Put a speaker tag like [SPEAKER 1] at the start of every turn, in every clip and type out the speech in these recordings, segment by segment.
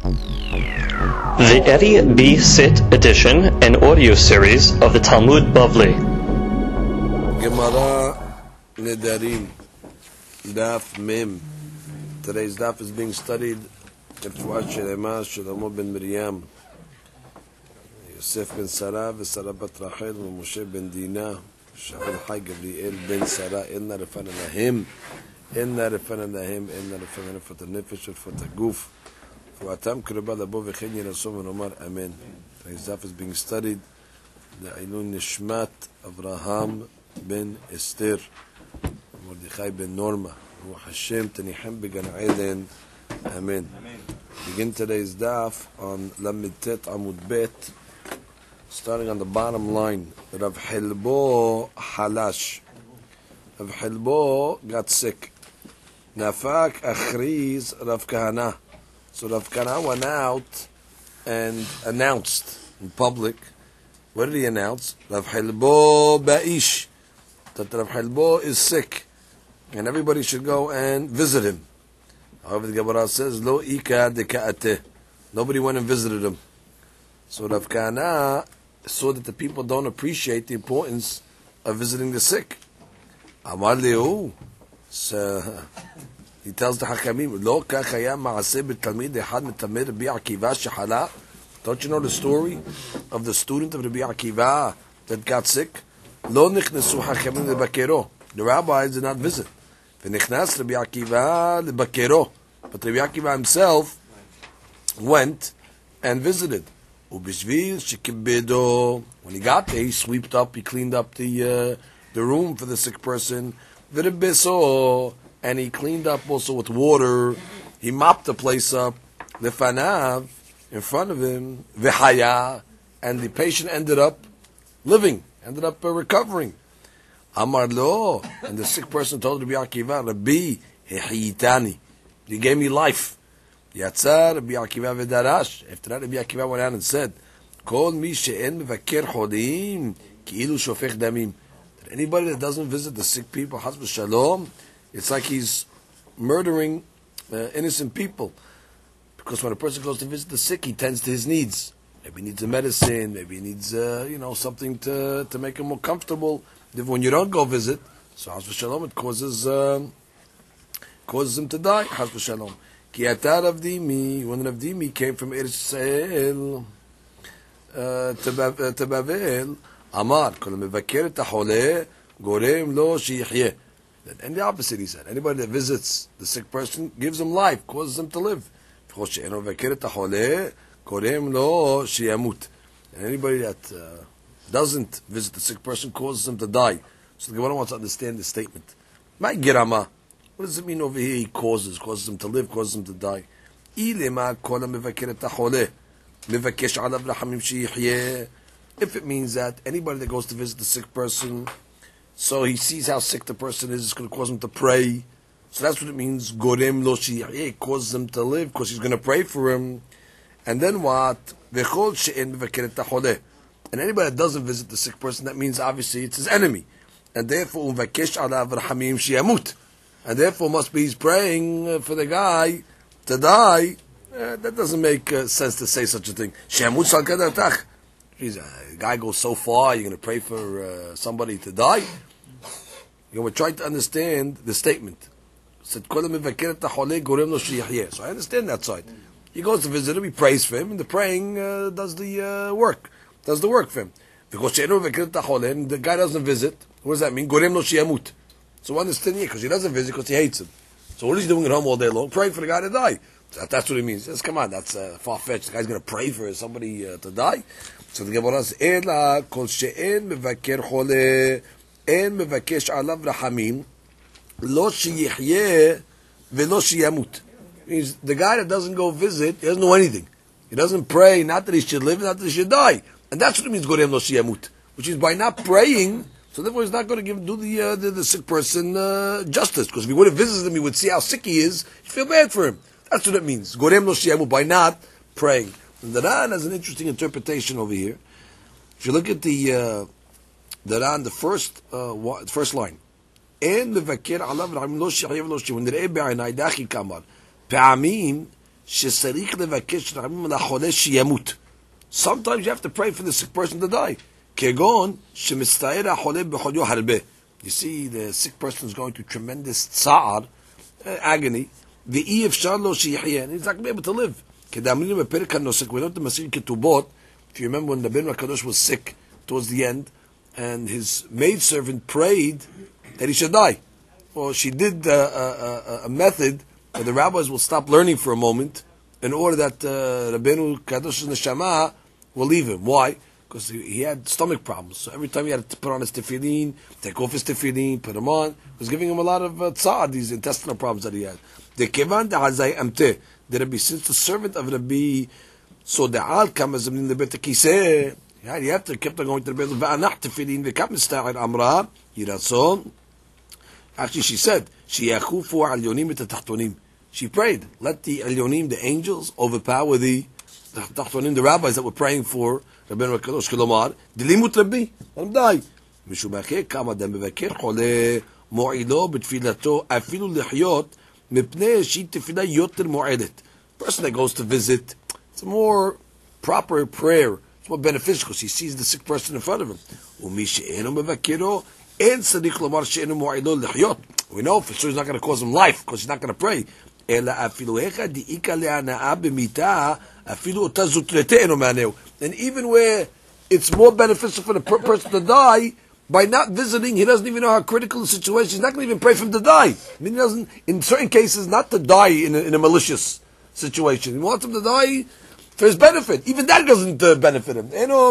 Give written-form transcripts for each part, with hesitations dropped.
[SPEAKER 1] The Eddie B. Sit edition and audio series of the Talmud Bavli.
[SPEAKER 2] Gemara Nedarim, Daf Mem. Today's daf is being studied at Shlomo ben Miriam, Yosef ben Sarah, Sarah bat Rachel, Moshe ben Dina, Shaul Hai Gabriel ben Sarah. Inna refana lahim, inna refana lahim, inna refana for the nefesh, for the guf. Amen. Today's daf is being studied. The Eilun Nishmat Avraham ben Esther, Mordechai ben Norma, Ruach Hashem Tenichem began Eden. Amen. Begin today's daf on Lamed Tet Amud Bet, starting on the bottom line. Rav Hilbo Halash. Rav Hilbo got sick. Nafak Achriz Rav Kahana. So Rav Kahana went out and announced in public. What did he announce? Rav Hilbo Ba'ish. That Rav Hilbo is sick. And everybody should go and visit him. However, the Gemara says, Lo ika deka'ateh. Nobody went and visited him. So Rav Kahana saw that the people don't appreciate the importance of visiting the sick. Amar lehu. So he tells the Hakamim, Lo kachaya ma'aseh b'talmid echad metamid Rabbi Akiva shehala. Don't you know the story of the student of Rabbi Akiva that got sick? Lo nichnesu Hakamim lebakero. The rabbis did not visit. V'nichnas Rabbi Akiva lebakero. But Rabbi Akiva himself went and visited. Ubishvil shekibedo. When he got there, he swept up, he cleaned up the room for the sick person. V'rebeso. And he cleaned up also with water. He mopped the place up. Lefanav, in front of him, v'haya, and the patient ended up living, ended up recovering. Amar lo, and the sick person told Rabbi Akiva, Rabbi, hehiyitani, you gave me life. Yatzar Rabbi Akiva v'darash. After that, Rabbi Akiva went out and said, Kol mi she'en mevaker chodim, ki'ilu shofech damim. That anybody that doesn't visit the sick people, has v'shalom, it's like he's murdering innocent people. Because when a person goes to visit the sick, he tends to his needs. Maybe he needs a medicine, maybe he needs something to make him more comfortable. When you don't go visit, so Has v'shalom, it causes him to die. Has v'shalom. Ki ata Rav Dimi, when Rav Dimi came from Eretz Yisrael to Bavel, Amar, kol mevaker et ha'choleh, gorem lo sheyihyeh. And the opposite, he said. Anybody that visits the sick person gives him life, causes him to live. And anybody that doesn't visit the sick person causes him to die. So the Gemara wants to understand this statement. What does it mean over here? He causes him to live, causes him to die. If it means that anybody that goes to visit the sick person, so he sees how sick the person is, it's going to cause him to pray. So that's what it means. Gorem lo shiyeh, causes him to live, because he's going to pray for him. And then what? V'chol she'en mevaker et ha'choleh. And anybody that doesn't visit the sick person, that means obviously it's his enemy. And therefore, u'vakesh alav rachamim sheyamut. And therefore must be he's praying for the guy to die. That doesn't make sense to say such a thing. Sheyamut sal kadartach. The guy goes so far, you're going to pray for somebody to die? We're trying to understand the statement. So I understand that side. He goes to visit him, he prays for him, and the praying does the work for him. Because the guy doesn't visit, what does that mean? So understand, because he doesn't visit because he hates him. So what is he doing at home all day long? Praying for the guy to die. So that's what it means. Says, come on, that's far-fetched. The guy's going to pray for somebody to die. So the Gemara says, Ela kol she'en mevaker choleh en mevakesh alav rachamim lo sheyihyeh velo sheyamut. Means the guy that doesn't go visit, he doesn't know anything. He doesn't pray, not that he should live, not that he should die. And that's what it means, gorem lo sheyamut. Which is by not praying, so therefore he's not going to do the sick person justice. Because if he would have visited him, he would see how sick he is, he'd feel bad for him. That's what it means. Gorem lo sheyamut, by not praying. And the Ran has an interesting interpretation over here. If you look at the Ran, the first line, En mevaker alav rachamim lo sheyihyeh velo sheyamut nireh be'ainai dachi kamar פעמים שצריך לבקש רחמים לחולה שימות. Sometimes you have to pray for the sick person to die. כגון שמצטער החולה בחוליו הרבה. You see, the sick person is going through tremendous tsa'ar, agony, ואי אפשר לו שיחיה, and he's not going to be able to live. כדאמרנו בפרק הנוסק, we learned the Masir Ketubot, if you remember when the Ben HaKadosh was sick towards the end, and his maidservant prayed that he should die. Well, she did a method where the rabbis will stop learning for a moment in order that Rabbeinu Kadosh's neshama will leave him. Why? Because he had stomach problems. So every time he had to put on his tefillin, take off his tefillin, put them on, it was giving him a lot of tzad, these intestinal problems that he had. The kevan da'azai amte, the Rabbi, since the servant of Rabbi, so da'al kamazim the bet kiseh, you have to keep on going to the bed. Va'anach tefillin v'kam mista'ir amra yiratzon. Actually, she said, "Sheyachufu al yonim et tachtonim." She prayed, "Let the elyonim, the angels, overpower the tachtonim, the rabbis that were praying for Rabbeinu HaKadosh." Kilomar, dilimut Rabbi, let him die. Mishumacheh kam adam mevaker chole mo'ilo b'tfilato afilu lichyot mipnei she'it tefila yoter mo'edet. Person that goes to visit, it's a more proper prayer. It's more beneficial because he sees the sick person in front of him. U'mi she'enu mevakero. We know for sure he's not going to cause him life because he's not going to pray. And even where it's more beneficial for the person to die, by not visiting, he doesn't even know how critical the situation is. He's not going to even pray for him to die. I mean, he doesn't, in certain cases, not to die in a malicious situation. He wants him to die for his benefit. Even that doesn't benefit him.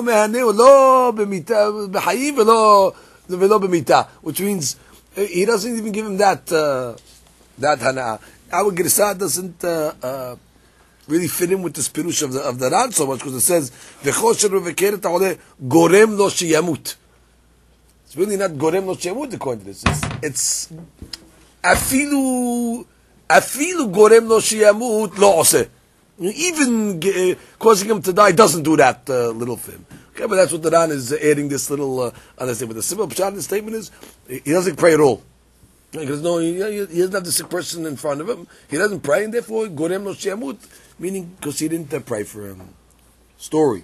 [SPEAKER 2] Which means he doesn't even give him that hana. Our Girsah doesn't really fit in with the spirush of the Ran so much because it says v'chosher v'keret ha'oleh gorem lo sheyamut. It's really not gorem lo sheyamut according to this. It's afilu gorem lo sheyamut lo oseh. Even causing him to die doesn't do that little for him. Okay, but that's what the Ran is adding this little understanding. But the simple pshat in the statement is he doesn't pray at all. Because no, he doesn't have the sick person in front of him. He doesn't pray, and therefore gorem lo sheyamut, meaning because he didn't pray for him. Story.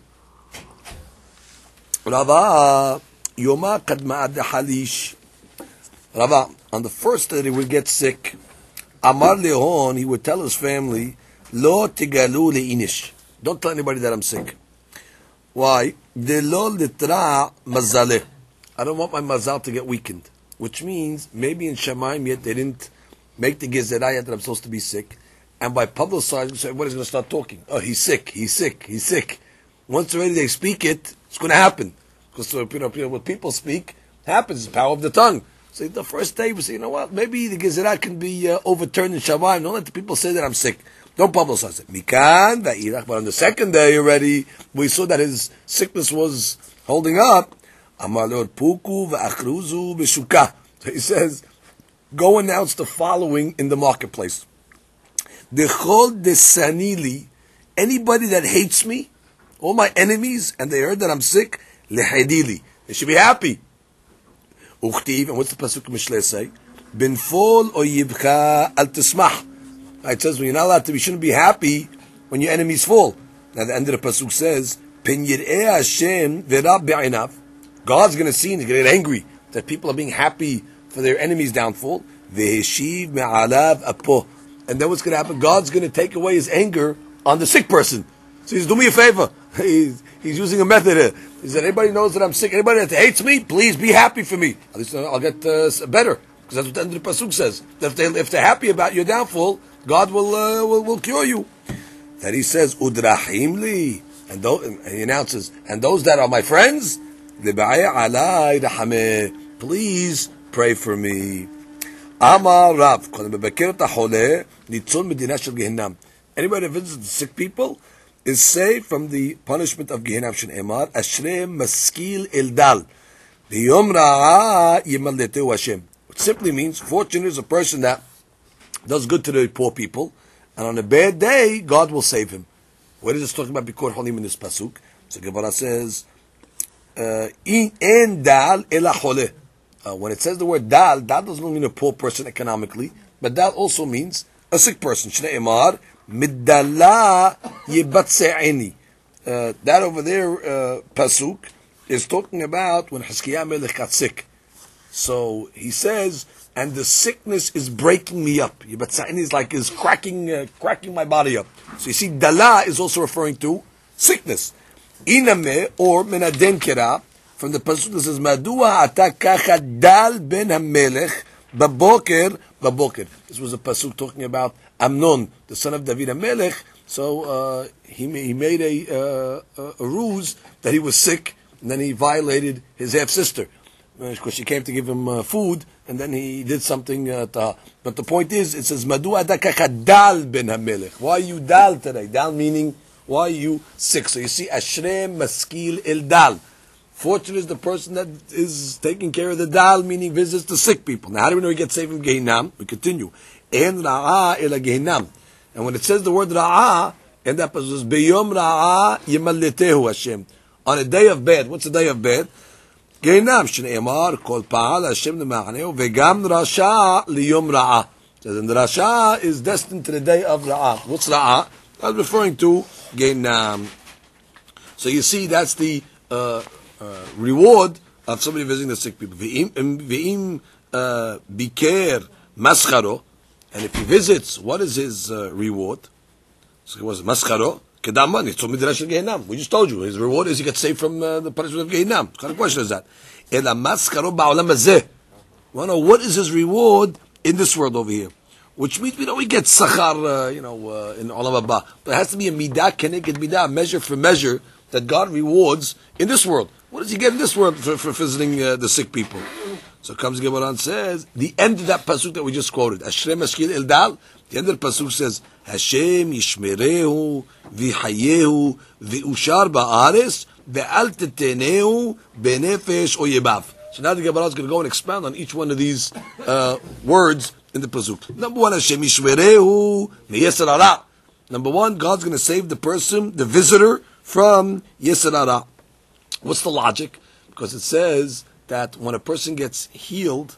[SPEAKER 2] Rava Yoma kadma ad halish. Rava, on the first day that he would get sick, Amar Lehon, he would tell his family, Lo tigalu leinish. Don't tell anybody that I'm sick. Why? De lo litra mazaleh. I don't want my mazal to get weakened. Which means maybe in Shemaim yet they didn't make the gezerah yet that I'm supposed to be sick, and by publicizing, so everybody's going to start talking. Oh, he's sick, he's sick, he's sick. Once already they speak it, it's going to happen because what people speak happens. It's the power of the tongue. So the first day we say, you know what? Maybe the gezerah can be overturned in Shemaim. Don't let the people say that I'm sick. Don't publicize it. Mikan va'irach. But on the second day already, we saw that his sickness was holding up. Amar Lord Puku va'achruzu b'shukah. So he says, go announce the following in the marketplace. Dechol desanili. Anybody that hates me, all my enemies, and they heard that I'm sick, lehedili. They should be happy. Uchtiv, and what's the pasuk in Mishlei say? Binfol oyibcha al tismach. It says when you're not allowed to, you shouldn't be happy when your enemies fall. Now the end of the pasuk says, "Pen yireh Hashem v'rab be'inav." God's going to see and he's going to get angry that people are being happy for their enemies' downfall. V'heshiv me'alav apo. And then what's going to happen? God's going to take away his anger on the sick person. So he's doing me a favor. He's using a method here. He said, anybody knows that I'm sick, anybody that hates me, please be happy for me. At least I'll get better. Because that's what the end of the pasuk says. That if they're happy about your downfall, God will cure you. That he says, Udrahim li. And he announces, and those that are my friends, please pray for me. Amar Rav, anybody that visits the sick people is saved from the punishment of Gehinam. Shenemar Ashrei Maskil Eldal B'yom Ra'a Yimaldetu Hashem. Which simply means fortunate is a person that does good to the poor people, and on a bad day God will save him. What is this talking about? Bikor Holim in this pasuk. So Gemara says, "In dal ela chole." When it says the word dal doesn't mean a poor person economically, but dal also means a sick person. Shneimar Middala yibatse'eni. That over there, pasuk, is talking about when Hiskiah Melech got sick. So he says, and the sickness is breaking me up. Yibatse'eni is cracking my body up. So you see, dala is also referring to sickness. Iname, or menaden kera, from the pasuk that says, Madua ata kacha dal ben hamelech baboker. This was a pasuk talking about Amnon, the son of David HaMelech. So he made a ruse that he was sick, and then he violated his half sister because she came to give him food, and then he did something to her. But the point is, it says Madu adakacha dal ben HaMelech. Why are you dal today? Dal meaning why are you sick? So you see, Ashrei maskil el dal. Fortunate is the person that is taking care of the dal, meaning visits the sick people. Now, how do we know he gets saved from Gehinam? We continue. En ra'a ela Gehinam. And when it says the word ra'a, and that says beyom ra'a yemaletehu Hashem. On a day of bad, what's the day of bad? Gehinam. Shneimar kol pa'al Hashem lema'aneu vegam rasha liyom ra'a. And the rasha is destined to the day of ra'a. What's ra'a? I'm referring to Gehinam. So you see, that's the reward of somebody visiting the sick people. Ve'im biker mascharo, and if he visits, what is his reward? So it was mascharo kedaman. It's midrash Gehinam. We just told you his reward is he gets saved from the punishment of Gehinam. What kind of question is that? Ela mascharo ba'olam hazeh. Well, no, what is his reward in this world over here? Which means we get sachar, in olam haba, but it has to be a midah keneged midah, measure for measure, that God rewards in this world. What does he get in this world for visiting the sick people? So comes Gemara and says, the end of that pasuk that we just quoted, Ashrei mashkil el dal, the end of the pasuk says, Hashem yishmerehu v'hayehu v'ushar ba'ares ve'al tetenehu benefesh oyebav. So now the Gemara is going to go and expound on each one of these words in the pasuk. Number one, Hashem yishmerehu v'yesar hara. Number one, God's going to save the person, the visitor, from yesar hara. What's the logic? Because it says that when a person gets healed,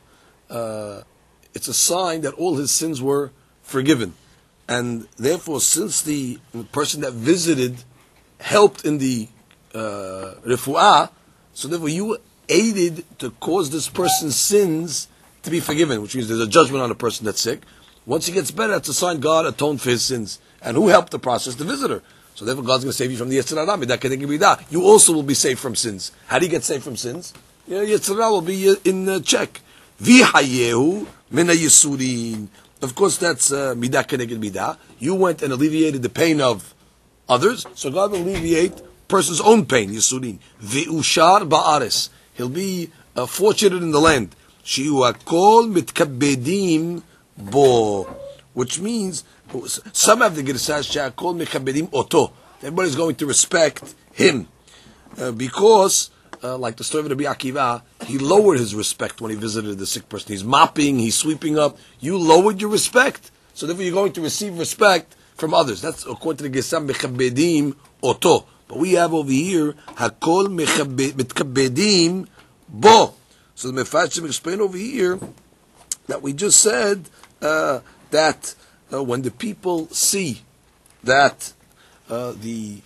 [SPEAKER 2] it's a sign that all his sins were forgiven. And therefore, since the person that visited helped in the refuah, so therefore you aided to cause this person's sins to be forgiven, which means there's a judgment on a person that's sick. Once he gets better, that's a sign God atoned for his sins. And who helped the process? The visitor. So therefore God's going to save you from the Yetzer Hara. You also will be saved from sins. How do you get saved from sins? Yetzer Hara will be in check. V'hayehu mina yisurin. Of course that's midah keneged midah. You went and alleviated the pain of others, so God will alleviate person's own pain, yisurin. V'ushar ba'ares. He'll be fortunate in the land. Shi'u hakol mitkabbedim bo. Which means, some have the Girsah She'akol Mechabedim Oto. Everybody's going to respect him. Because, like the story of Rabbi Akiva, he lowered his respect when he visited the sick person. He's mopping, he's sweeping up. You lowered your respect. So therefore you're going to receive respect from others. That's according to the Girsah Mechabedim Oto. But we have over here, Hakol Mechabedim Bo. So the Mefarshim explain over here that we just said that when the people see that the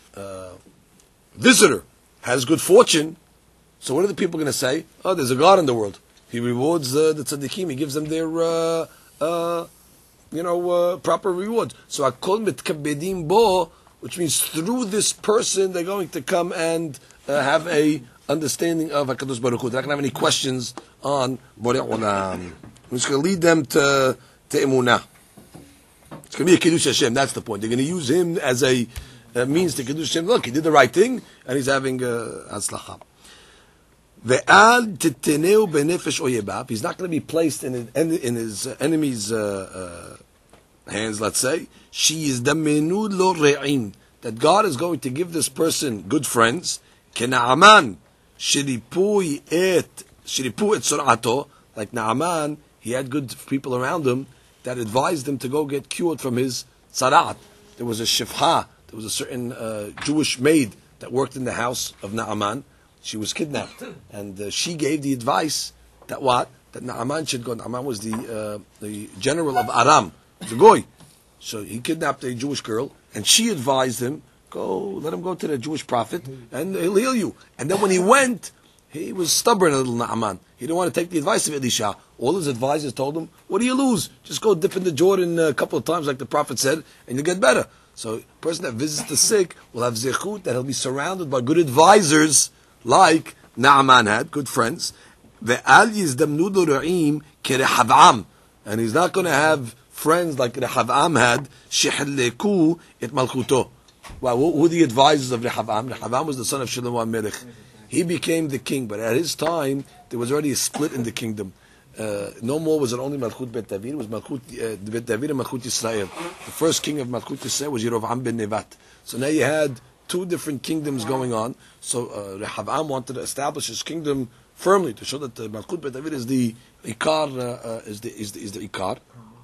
[SPEAKER 2] visitor has good fortune, so what are the people going to say? Oh, there's a God in the world. He rewards the tzaddikim. He gives them their proper rewards. So hakol mitkabedim bo, which means through this person they're going to come and have a understanding of HaKadosh Baruch Hu. They're not going to have any questions on Borei Olam. We're just going to lead them to emunah. It's going to be a Kiddush Hashem, that's the point. They're going to use him as a means to Kiddush Hashem. Look, he did the right thing, and he's having Hatzlacha. Ve'al teteneu benefesh oyebab. He's not going to be placed in his enemy's hands, let's say. She is damenu lo re'im. That God is going to give this person good friends. Kena'aman. Shiripu et surato. Like Naaman, he had good people around him that advised him to go get cured from his tzarat. There was a shifha, there was a certain Jewish maid that worked in the house of Naaman. She was kidnapped, and she gave the advice that Naaman should go. Naaman was the general of Aram, the goy, So he kidnapped a Jewish girl, and she advised him, let him go to the Jewish prophet, and he'll heal you. And then when he went, he was stubborn, a little Naaman. He didn't want to take the advice of Elisha. All his advisors told him, what do you lose? Just go dip in the Jordan a couple of times, like the prophet said, and you'll get better. So a person that visits the sick will have zechut, that he'll be surrounded by good advisors, like Naaman had, good friends. And he's not going to have friends like Rehavam had, shehleku et malchuto. Well, who are the advisors of Rehavam? Rehavam was the son of Shlomo HaMelech. He became the king, but at his time, there was already a split in the kingdom. No more was it only Malchut Bet David, it was Malchut Bet David and Malchut Yisrael. The first king of Malchut Yisrael was Yerovam ben Nevat. So now you had two different kingdoms going on. So Rehavam wanted to establish his kingdom firmly to show that Malchut Bet David is the Ikar, is the Ikar.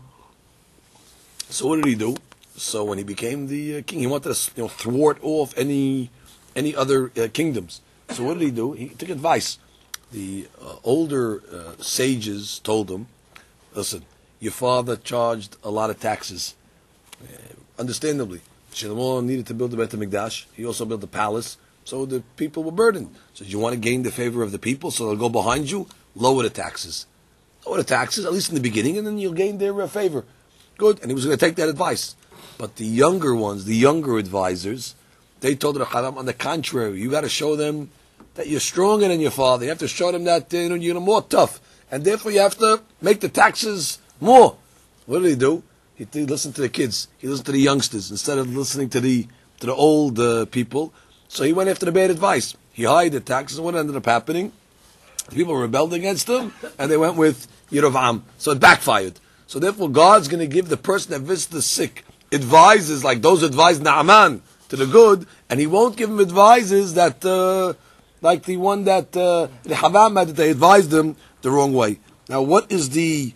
[SPEAKER 2] So what did he do? So when he became the king, he wanted to thwart off any other kingdoms. So what did he do? He took advice. The older sages told him, listen, your father charged a lot of taxes. Understandably, Shlomo needed to build the Beit HaMikdash. He also built the palace, so the people were burdened. So you want to gain the favor of the people, so they'll go behind you, lower the taxes. Lower the taxes, at least in the beginning, and then you'll gain their favor. Good, and he was going to take that advice. But the younger ones, the younger advisors, they told Rehavam, on the contrary, you got to show them that you're stronger than your father. You have to show them that you're more tough, and therefore you have to make the taxes more. What did he do? He listened to the kids. He listened to the youngsters instead of listening to the old people. So he went after the bad advice. He hid the taxes, and what ended up happening? The people rebelled against him, and they went with Yerovam. So it backfired. So therefore, God's going to give the person that visits the sick advises like those advised Naaman to the good, and He won't give him advices that, like the one that Rehavam had, that they advised him the wrong way. Now, what is the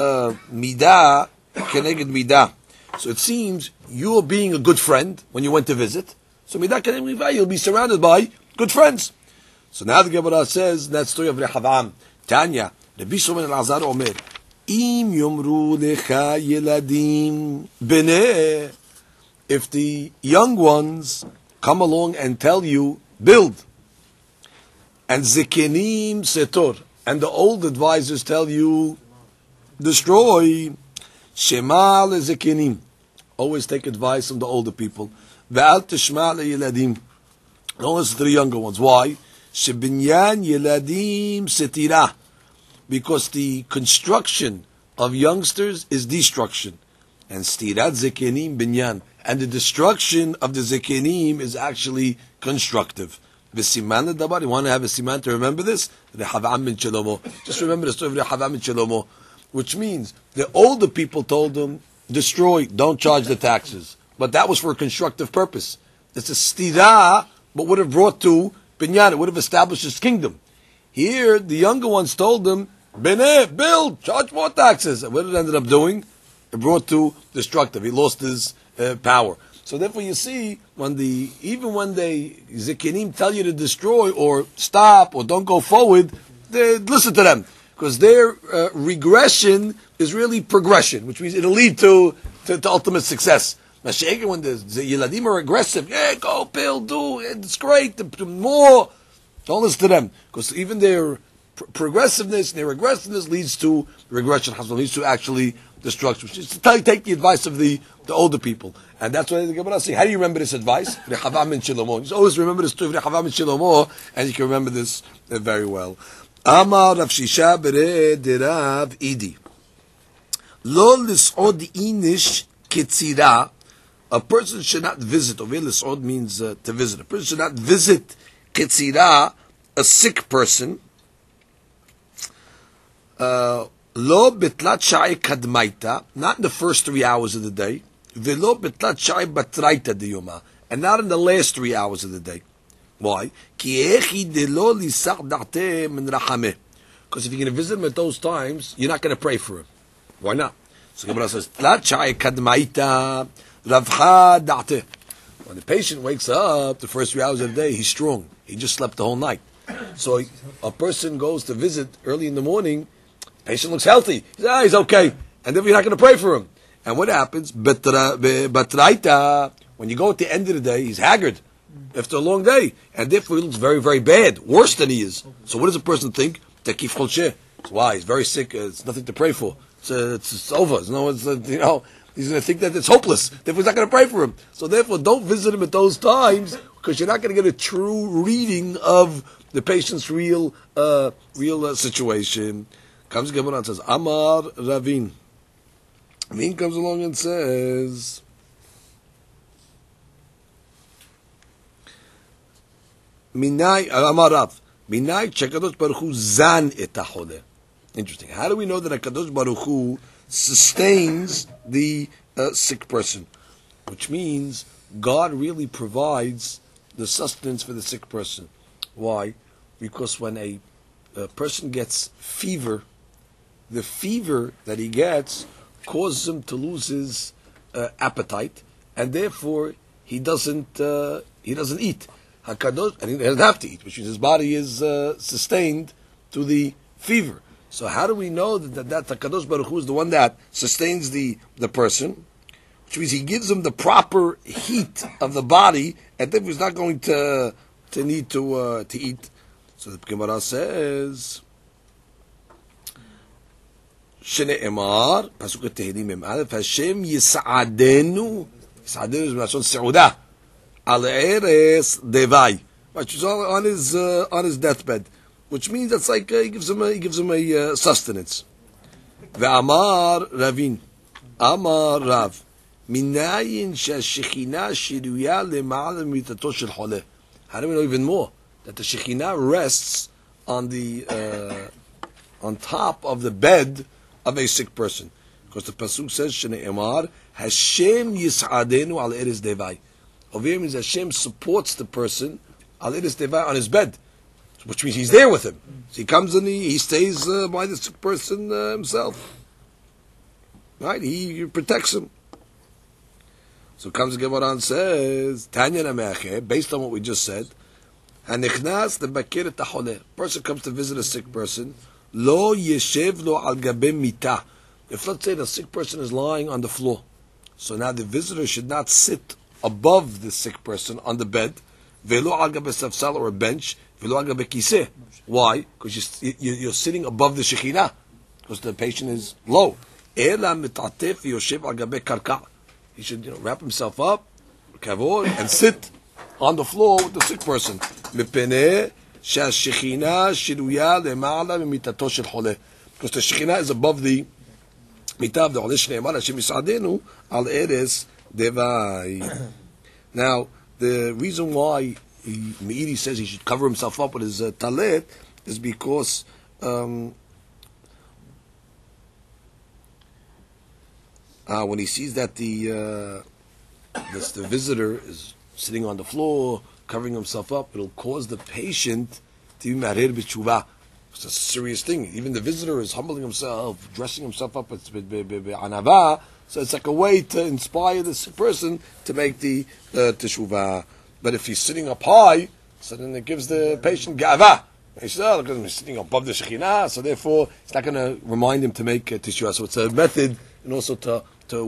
[SPEAKER 2] midah keneged midah? So it seems you're being a good friend when you went to visit. So midah keneged midah, you'll be surrounded by good friends. So now the Gemara says, in that story of Rehavam, Tanya, Rabbi Shimon Elazar Omer, Im yomru lecha yeladim beneh. If the young ones come along and tell you, build, and zekenim setor, and the old advisors tell you, destroy, shema lezekenim. Always take advice from the older people. Ve'al tishma leyeladim. Don't listen to the younger ones. Why? Shebinyan yeladim setira. Because the construction of youngsters is destruction. And stirat zekenim binyan. And the destruction of the zekenim is actually constructive. V'siman dabar. You want to have a siman to remember this? Rehavam ben Shlomo. Just remember the story of Rehavam ben Shlomo. Which means the older people told them, destroy, don't charge the taxes. But that was for a constructive purpose. It's a stira, but would have brought to binyan. It would have established his kingdom. Here, the younger ones told them, Beneh, build, charge more taxes. And what it ended up doing? It brought to destructive. He lost his power. So therefore you see, even when the Zekinim tell you to destroy or stop or don't go forward, listen to them. Because their regression is really progression, which means it'll lead to ultimate success. Mashiach, when the Yeladim are aggressive, go build, do, it's great, more. Don't listen to them. Because even their progressiveness and their aggressiveness leads to regression, leads to actually destruction. Just take the advice of the older people. And that's why the Gemara says, how do you remember this advice? Rehavam ben Shlomo. You always remember this story of Rehavam ben Shlomo, and you can remember this very well. Amar Rav Shisha bere derav idi. Lo lis'od inish ketzira. A person should not visit. Over lis'od means to visit. A person should not visit ketzira, a sick person. Lo betlat shai kadmaita, not in the first 3 hours of the day. Velo betlat shai batraita diyoma, and not in the last 3 hours of the day. Why? Because if you're going to visit him at those times, you're not going to pray for him. Why not? So Gemara says, when the patient wakes up the first 3 hours of the day, he's strong. He just slept the whole night. So a person goes to visit early in the morning, patient looks healthy. He's okay. And then you're not going to pray for him. And what happens? Batraita, when you go at the end of the day, he's haggard after a long day, and therefore he looks very, very bad, worse than he is. So what does a person think? Tekif cholsheh. Why? He's very sick. It's nothing to pray for. It's over. He's going to think that it's hopeless. Therefore, he's not going to pray for him. So therefore, don't visit him at those times, because you're not going to get a true reading of the patient's real situation. Comes Gemara and says, Amar Ravin. Ravin comes along and says, Minai Amar Rav. Minai Shekadosh Baruch Hu zan et hachole. Interesting. How do we know that HaKadosh Baruch Hu sustains the sick person? Which means God really provides the sustenance for the sick person. Why? Because when a person gets fever, the fever that he gets causes him to lose his appetite, and therefore he doesn't eat. HaKadosh, and he doesn't have to eat, which means his body is sustained to the fever. So how do we know that HaKadosh Baruch Hu is the one that sustains the person? Which means he gives him the proper heat of the body, and then he's not going to need to eat. So the Gemara says, Shne'emar, Pasuk Tehillim Mem Aleph, Hashem Yis'adenu, Yis'adenu is Mashon Se'udah, Al Eres Devai, which is on his deathbed, which means that's like he gives him a sustenance. Ve'amar Ravin, Amar Rav, Minayin she'Shechina shiruya le'ma'al mitato shel choleh. How do we know even more that the Shekhinah rests on on top of the bed of a sick person? Because the pasuk says, "Shne'emar Hashem Yis'adenu al Eres Devai." Over here means Hashem supports the person al Eres Devai on his bed, which means he's there with him. So he comes and he stays by the sick person himself. Right? He protects him. So comes the Gemara and says, Tanya Nameche, based on what we just said, Hanichnas the bakir tahole. Person comes to visit a sick person. Lo yeshev lo al gabe mita. If let's say the sick person is lying on the floor, so now the visitor should not sit above the sick person on the bed. Velo al gabe safsal or a bench. Velo al gabe kiseh. Why? Because you're sitting above the Shekhinah, because the patient is low. Ela mitatef yoshev al gabe karka. He should wrap himself up, kavod, and sit on the floor with the sick person. Because the Shekhinah is above the mitah of the Choleh. Now, the reason why Meiri says he should cover himself up with his talet is because when he sees that the visitor is sitting on the floor, covering himself up, it'll cause the patient to be marir b'tshuva. It's a serious thing. Even the visitor is humbling himself, dressing himself up with anava, so it's like a way to inspire this person to make the teshuvah. But if he's sitting up high, so then it gives the patient gava. He says, because he's sitting above the Shekhinah, so therefore it's not going to remind him to make teshuvah. So it's a method, and also to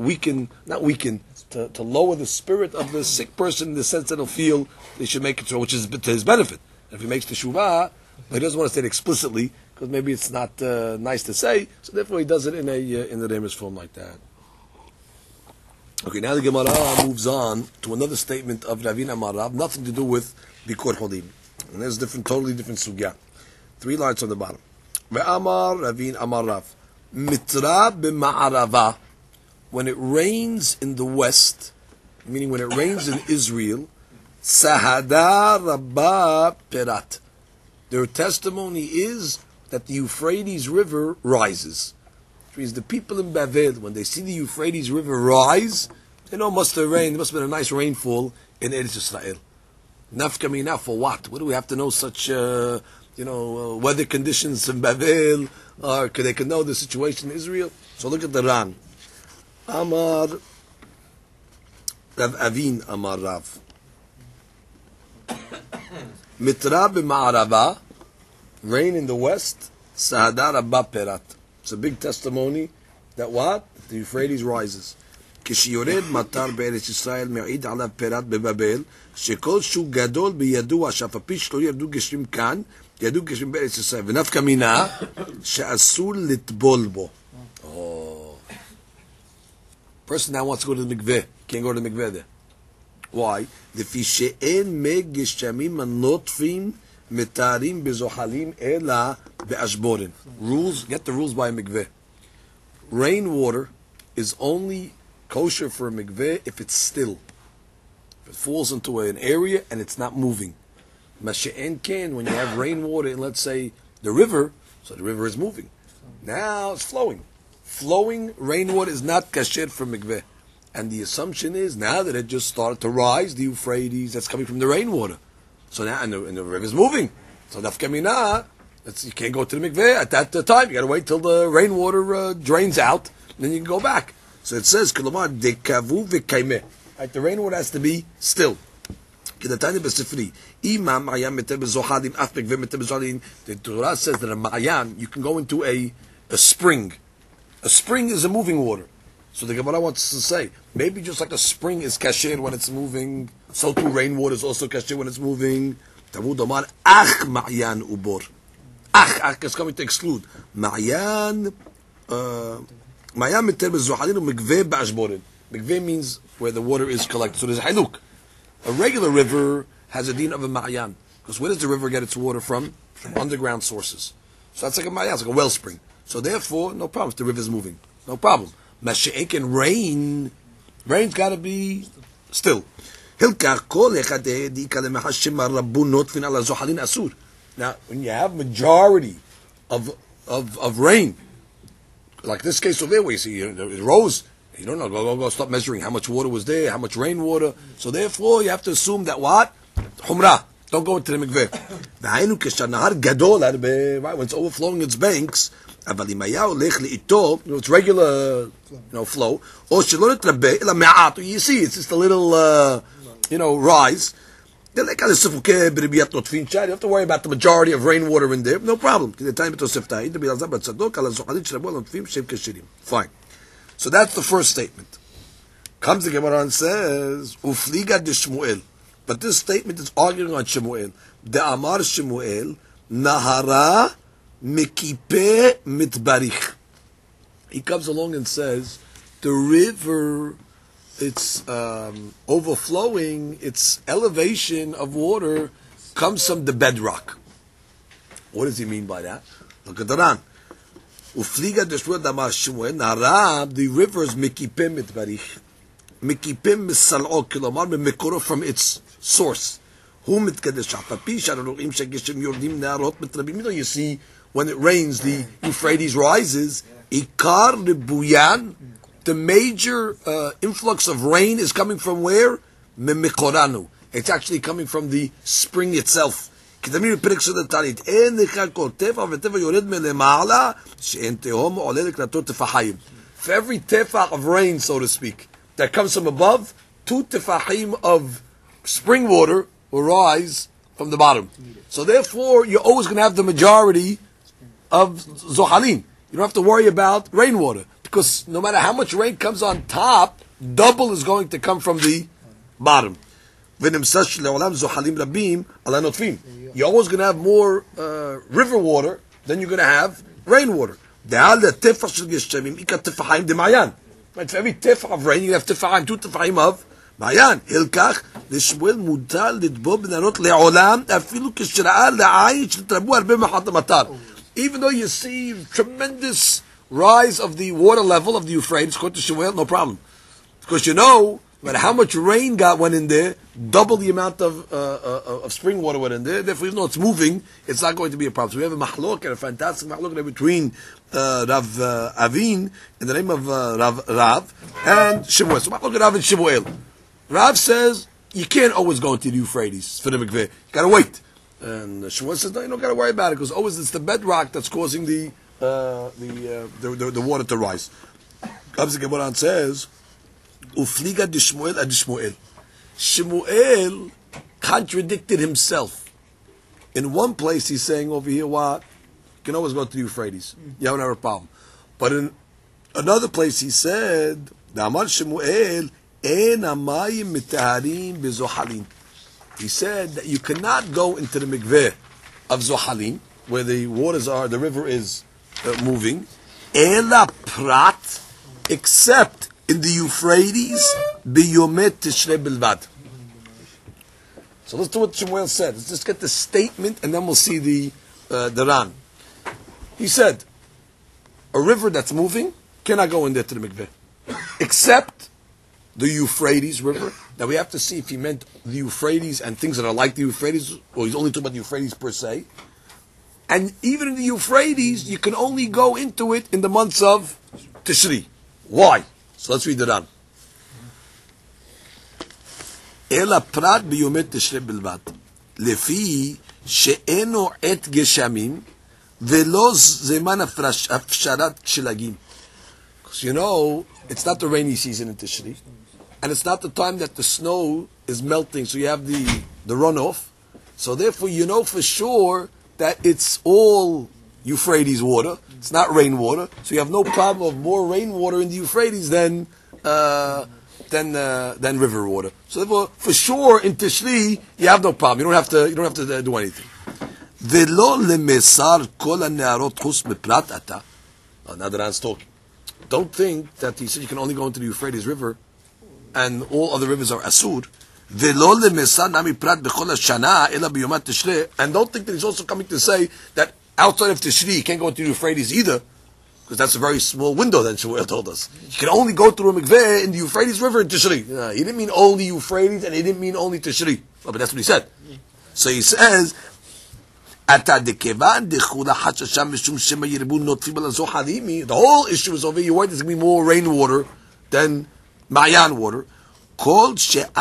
[SPEAKER 2] lower the spirit of the sick person in the sense that he'll feel they should make it, which is to his benefit. If he makes teshuvah, but he doesn't want to say it explicitly, because maybe it's not nice to say, so therefore he does it in the Remes form like that. Okay, now the Gemara moves on to another statement of Ravin Amar Rav, nothing to do with Bikur Cholim. And there's totally different sugya. 3 lines on the bottom. Ve'amar Ravin Amar Rav, Mitra b'ma'arava. When it rains in the west, meaning when it rains in Israel, Sahada Rabba Perat. Their testimony is that the Euphrates River rises. Which means the people in Bavel, when they see the Euphrates River rise, they know it must have rained, there must have been a nice rainfall in Eretz Yisrael. Nafka mina for what? What do we have to know such weather conditions in Bavel, or they can know the situation in Israel? So look at the Ran. Amar Rav Avin Amar Rav Mitra b'ma'arava, rain in the west, Sahada Rabba Perat. It's a big testimony that what? The Euphrates rises. כשיורד מטר בארץ ישראל מעיד עליו פירת בבבל, שכל שהוא גדול בידוע שאף על פי שלא ירדו גשמים כאן, ירדו גשמים בארץ ישראל. ונפקא מינה שאסור לטבול בו. Person now wants to go to the mikveh. Can't go to the mikveh there. Why? לפי שאין מי גשמים הנוטפים מתארים בזוחלים אלא באשבורן. Rules, get the rules by a mikveh. Rainwater is only kosher for a mikveh if it's still. If it falls into an area and it's not moving. Masha'en ken, when you have rainwater in, let's say, the river, so the river is moving. Now it's flowing. Flowing rainwater is not kasher for mikveh. And the assumption is, now that it just started to rise, the Euphrates, that's coming from the rainwater. So now, and the river's moving. So nafka mina, you can't go to the mikveh at that time. You got to wait till the rainwater drains out, and then you can go back. So it says, "Kolomar dekavu v'kaimeh." Right, the rainwater has to be still. The Torah says that a ma'ayan, you can go into a spring. A spring is a moving water. So the Gemara wants to say, maybe just like a spring is kasher when it's moving, so too rainwater is also kasher when it's moving. Talmud Omar, ach ma'ayan ubor. Ach is coming to exclude. Ma'ayan meter bezohalin u'mikveh ba'ashborin. Mikveh means where the water is collected. So there's a haluk. A regular river has a din of a ma'ayan. Because where does the river get its water from? From underground sources. So that's like a ma'ayan, it's like a wellspring. So therefore, no problem if the river is moving. No problem. Masha'ek and rain's got to be still. Now, when you have majority of rain, like this case over there, where you see it rose, you don't know, go start measuring how much water was there, how much rainwater. So therefore, you have to assume that what? Humrah. Don't go into the mikveh. Right, when it's overflowing its banks, it's regular, flow. You see, it's just a little, rise. You don't have to worry about the majority of rainwater in there. No problem. Fine. So that's the first statement. Comes the Gemara and says, Ufliga de Shmuel. But this statement is arguing on Shmuel. De Amar Shmuel, Nahara Mekipe Mitbarich. He comes along and says, the river, its overflowing, its elevation of water comes from the bedrock. What does he mean by that? Look at the Ran. Ufliga de Shmuel Damar Shmuel, Nahara, the river is Mekipe Mitbarich. Mekipe Misal'o, kilomar, Mekoro, from its source. You see, when it rains, the Euphrates rises. Ikar Ribuyan, the major influx of rain is coming from where? Mekoranu. It's actually coming from the spring itself. For every tefah of rain, so to speak, that comes from above, 2 tefahim of spring water will rise from the bottom. So therefore, you're always going to have the majority of zohalin. You don't have to worry about rainwater, because no matter how much rain comes on top, double is going to come from the bottom. You're always going to have more river water than you're going to have rainwater. Right, for every tefah of rain, you have tefahim, 2 tefahim of מעיין, הלקח, לשמואל מותר לדבוב בנהרות לעולם, אפילו כשראה לעין שתרבו הרבה מחת המטר. Even though you see tremendous rise of the water level of the Euphrates, according to Shmuel, no problem. Because no matter how much rain went in there, double the amount of spring water went in there, therefore even though it's moving, it's not going to be a problem. So we have a mahlok, a fantastic mahlok between Rav Avin, in the name of Rav, and Shmuel. So mahlok Rav and Shmuel. Rav says, you can't always go into the Euphrates for the mikveh. You gotta wait. And Shmuel says, no, you don't gotta worry about it, because always it's the bedrock that's causing the water to rise. Comes the Gemara and says, Ufliga de Shmuel ad Shmuel. Shmuel contradicted himself. In one place he's saying over here, what? You can always go to the Euphrates. You don't have a problem. But in another place he said, Amar Shemuel, En hamayim mitaharim bezohalin. He said that you cannot go into the mikveh of Zohalin, where the waters are, the river is moving, Ela prat, except in the Euphrates, biyomet tishrei bilvad. So let's do what Shemuel said. Let's just get the statement, and then we'll see the Ran. He said, a river that's moving cannot go in there to the mikveh, except the Euphrates River. Now we have to see if he meant the Euphrates and things that are like the Euphrates, or he's only talking about the Euphrates per se. And even in the Euphrates, you can only go into it in the months of Tishri. Why? So let's read it on. Ela prat biyomet Tishri bilvat. Lefi she'eno et geshamim velo zeman afsharat shilagim. Because you know, it's not the rainy season in Tishri. And it's not the time that the snow is melting, so you have the runoff. So therefore, you know for sure that it's all Euphrates water. It's not rainwater. So you have no problem of more rainwater in the Euphrates than river water. So therefore, for sure in Tishri, you have no problem. You don't have to do anything. Velo lemesar kol haneharot chus meprat ata. Now the Ran's talking. Don't think that he said you can only go into the Euphrates River and all other rivers are asur. And don't think that he's also coming to say that outside of Tishri you can't go into the Euphrates either, because that's a very small window that Shemuel told us. You can only go through a mikveh in the Euphrates River in Tishri. He didn't mean only Euphrates and he didn't mean only Tishri. But that's what he said. So he says, the whole issue is over here. Why there's going to be more rainwater than Ma'yan water? So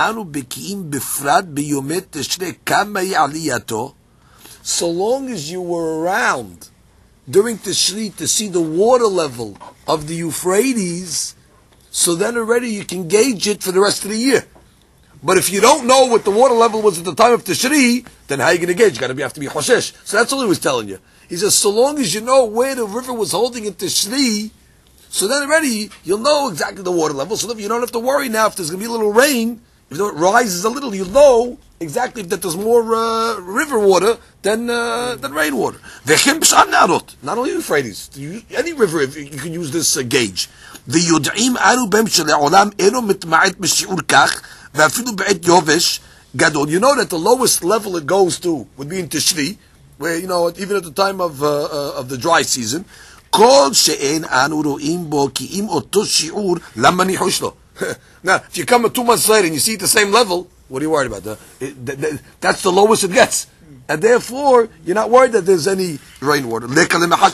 [SPEAKER 2] long as you were around during Tishri to see the water level of the Euphrates, so then already you can gauge it for the rest of the year. But if you don't know what the water level was at the time of Tishri, then how are you going to gauge? You have to be Hoshesh. So that's all he was telling you. He says, so long as you know where the river was holding in Tishri, so then already you'll know exactly the water level. So you don't have to worry now if there's going to be a little rain. If it rises a little, you'll know exactly that there's more river water than rainwater. Not only Euphrates, any river you can use this gauge. You know that the lowest level it goes to would be in Tishri, where even at the time of the dry season. Now, if you come 2 months later and you see it the same level, what are you worried about? That's the lowest it gets. And therefore, you're not worried that there's any rainwater. So then